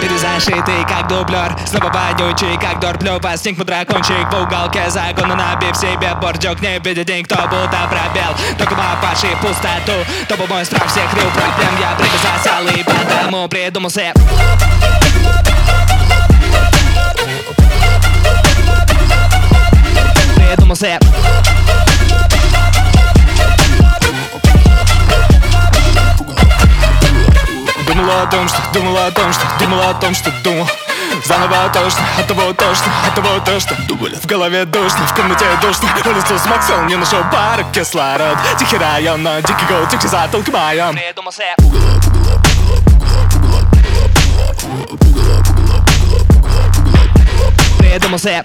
Перезашитый как дублер, снова вонючий как дорблю. Возник дракончик в уголке загона, набив себе бордюк. Не видит никто, будто пробел только папаши пустоту. То был мой страх всех рил проблем. Я прибежал и потому придумал себе. Придумал себе. Думала о том, что думал. Заново тошно, от того тошно. В голове душно, в комнате душно. Вылезту с Максел, не нашел пары, кислород. Тихий район, но дикий гол, тихий затылок моем. Придумал себе. Придумал себе.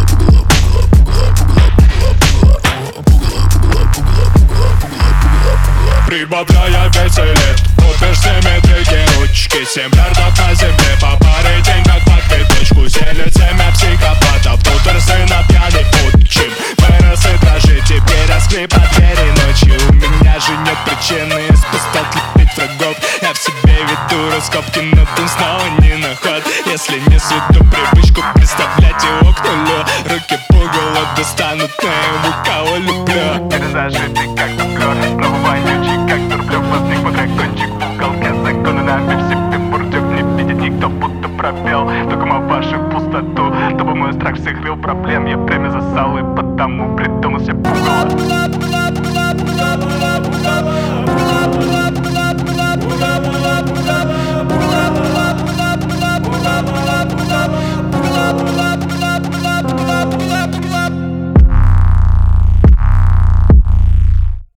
Прибавляя веселье, купишь себе третьи ручки. 7 миллиардов на земле, по паре денег под пяточку. Селят семя психопатов, тут сына пьяный отчим. Вырос и дрожит, теперь раскрой по двери ночью. У меня же нет причины из пустот лепить врагов. Я в себе веду раскопки, но ты снова не на ход. Если не сведу привычку представлять его к нулю, руки пугало достанут моему, кого люблю. Перезажитый как дублер, снова вонючий как дурблю. Возник мой дракончик в уголке загона, набив себе бурдюк. Не видит никто, будто пробел только вашу пустоту. То был мой страх всех рил проблем. Я время засал и потому